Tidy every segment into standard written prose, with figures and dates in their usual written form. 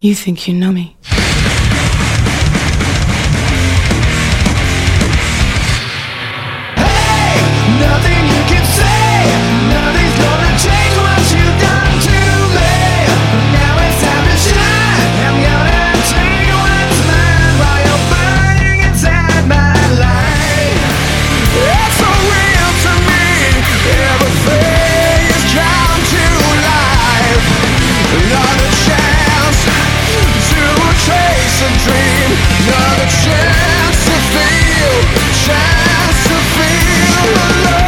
You think you know me. Nothing you can say, nothing's gonna change what you've done to me. Now it's time to shine. I'm gonna take what's mine while you're burning inside my life. It's so real to me, everything has come to life. Another chance to chase a dream, another chance to feel, chance to feel alive.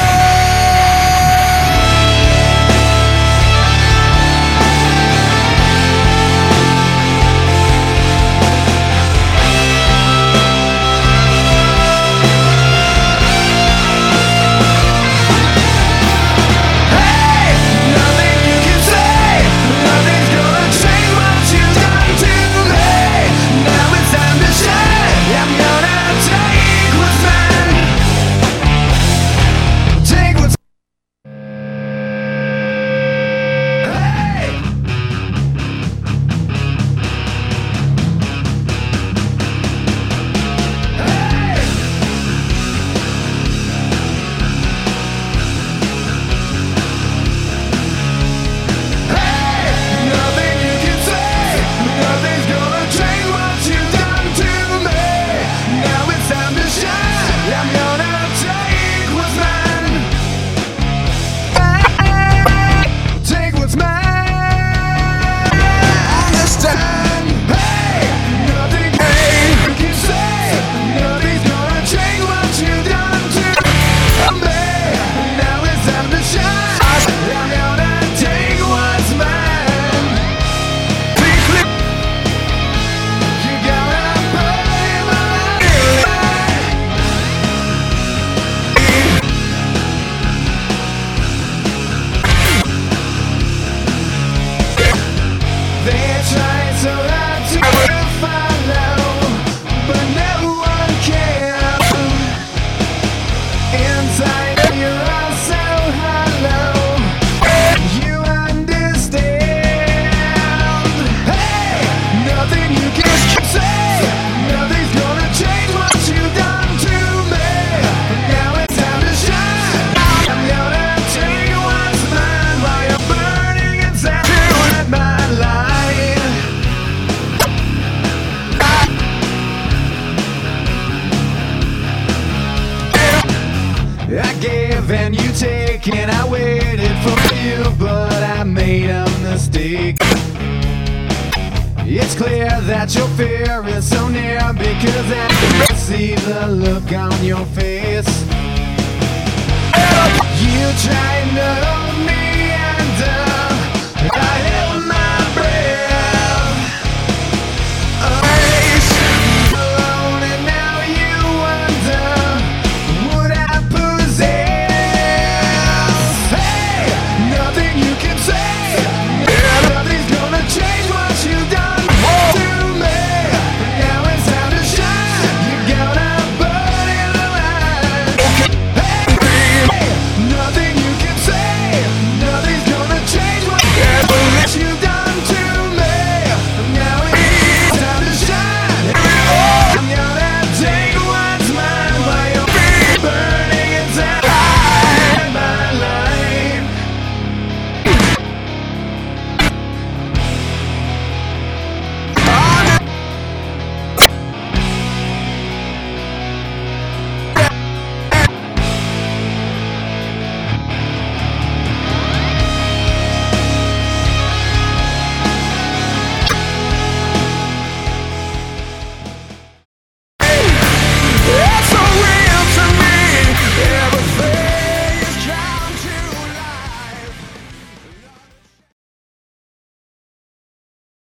I gave and you take, and I waited for you, but I made a mistake. It's clear that your fear is so near, because I can see the look on your face. You try to